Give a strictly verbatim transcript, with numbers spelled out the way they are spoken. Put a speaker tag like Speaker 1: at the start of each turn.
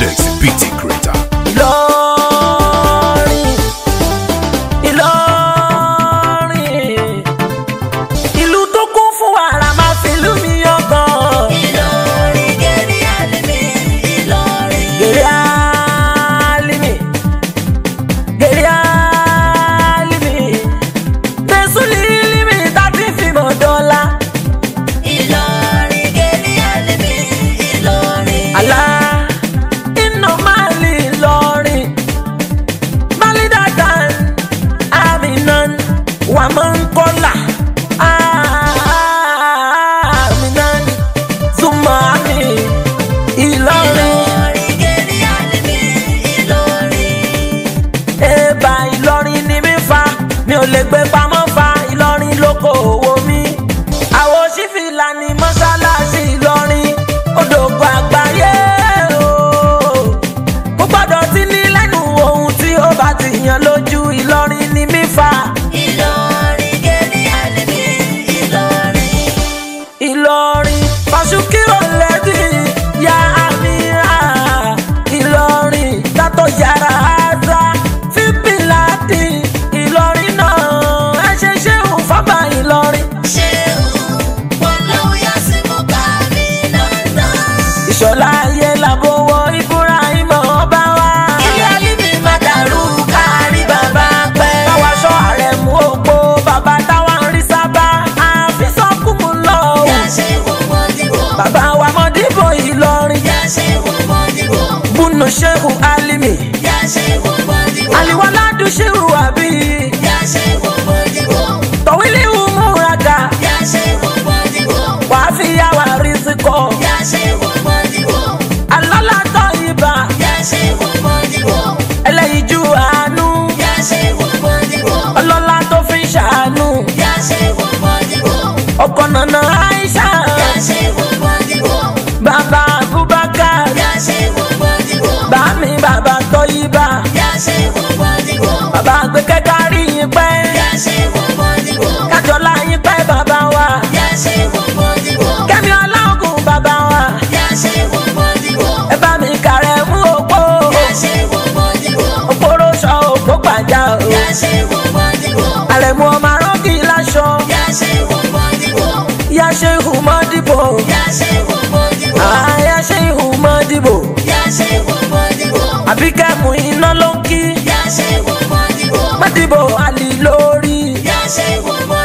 Speaker 1: Codex P T Creator.
Speaker 2: Ìlọrin, Ìlọrin, ìlú tó kún fún wàrà máa fi ìlú mi yangàn.
Speaker 3: Ìlọrin gèrè àlìmí, Ìlọrin.
Speaker 2: Gèrè àlìmí, gèrè àlìmí, tẹ̀sùlì límì tàbí fìmọ̀ dọ́là.
Speaker 3: Ìlọrin gèrè àlìmí, Ìlọrin.
Speaker 2: Àlá iná máa lè lọrin. Málídàdàn, Aminan, Wàmọ́ńkọ́là. Aminan, Zumami, Ìlọrin.
Speaker 3: Ìlọrin gèrè àlìmí, Ìlọrin.
Speaker 2: Ẹ̀bà Ìlọrin ni mi fa, mi ò lè gbé pamọ́ fa. Ìlọrin lóko òwò mi. Àwọn sífìlà ni mọ́ṣáláṣí Ìlọrin. Odògbò àgbáyé o. Kò gbọ́dọ̀ sí ní lẹ́nu ohun tí ó bá ti yàn lójú. Ìlọrin ni mi fa.
Speaker 3: Ìlọrin gèrè àlìmí, Ìlọrin.
Speaker 2: Ìlọrin Fàṣùkírò lẹ́dí ya àmìrà. Ìlọrin tátọ̀ yàrá àdá fíbíládì. Ìlọrin náà ẹ ṣe ṣéhùn fábà Ìlọrin.
Speaker 3: Ṣéhù, Ọlọ́run yá sí mú kárí London.
Speaker 2: Ìṣọ̀lá ayé làbọ̀wọ̀ Ibrahim ọba wa.
Speaker 3: Ilé àlìmí má dàrú kárí bàbá pẹ́.
Speaker 2: Táwa ṣọ́ àrẹ̀mú òpó bàbá táwa ń rí sábà. Àfi sọ́kùnmù lọ o.
Speaker 3: Yá Ṣéhù Mọ́dìbò.
Speaker 2: Bàbá wa Mọ́dìbò Ìlọrin.
Speaker 3: Yá Ṣéhù Mọ́dìbò.
Speaker 2: Bùnú Ṣéhù Alimi.
Speaker 3: Yá Ṣéhù Mọ́dìbò.
Speaker 2: Àlìwáládù Ṣéhù Àbí.
Speaker 3: Yá Ṣéhù Mọ́dìbò.
Speaker 2: Tọ̀wílì Umuraga.
Speaker 3: Yá Ṣéhù Mọ́dìbò.
Speaker 2: Wàá fi yá wa rizikọ.
Speaker 3: Yá Ṣéhù Mọ́dìbò.
Speaker 2: Alọ́lá tọ́ ibà.
Speaker 3: Yá Ṣéhù Mọ́dìbò.
Speaker 2: Ẹlẹ́yinjú àánú.
Speaker 3: Yá Ṣéhù Mọ́dìbò.
Speaker 2: Ọlọ́lá tó fi ń ṣàánú.
Speaker 3: Yá Ṣéhù Mọ́dìbò.
Speaker 2: Ọkọ̀ nànà Aisha.
Speaker 3: Yá Ṣéhù Mọ́dìbò.
Speaker 2: Bàbá Abubakar.
Speaker 3: Yá Ṣéhù Mọ́dìbò.
Speaker 2: Bàmí bàbá Tọ́yìbà.
Speaker 3: Yá Ṣéhù Mọ́dìbò.
Speaker 2: Bàbá Àgbẹ̀kẹ́ kárí yín pẹ́.
Speaker 3: Yá Ṣéhù Mọ́dìbò.
Speaker 2: Kájọlá yín pẹ́ bàbá wa.
Speaker 3: Yá Ṣéhù Mọ́dìbò.
Speaker 2: Kẹ́mi Ọlọ́gùn bàbá wa.
Speaker 3: Yá Ṣéhù Mọ́dìbò.
Speaker 2: Ẹ bá mi kàrẹ̀ mú òpó.
Speaker 3: Yá Ṣéhù Mọ́dìbò.
Speaker 2: Òpóró sọ òpó gbàjà o.
Speaker 3: Yá Ṣéhù Mọ́dìbò.
Speaker 2: Àrẹ̀mú ọmọ arógì láṣọ.
Speaker 3: Yá Ṣéhù Mọ́dìbò.
Speaker 2: Yá Ṣéhù Mọ́dìbò.
Speaker 3: Yá Ṣéhù Mọ́dìbò.
Speaker 2: Àyà Ṣéhù Mọ́dìbò.
Speaker 3: Yá Ṣéhù Mọ́dìbò.
Speaker 2: Àbíkẹ́ mú iná ló ń kí.
Speaker 3: Yá Ṣéhù Mọ́dìbò.
Speaker 2: Mọ́dìbò àlì lórí.
Speaker 3: Yá Ṣéhù Mọ́dìbò.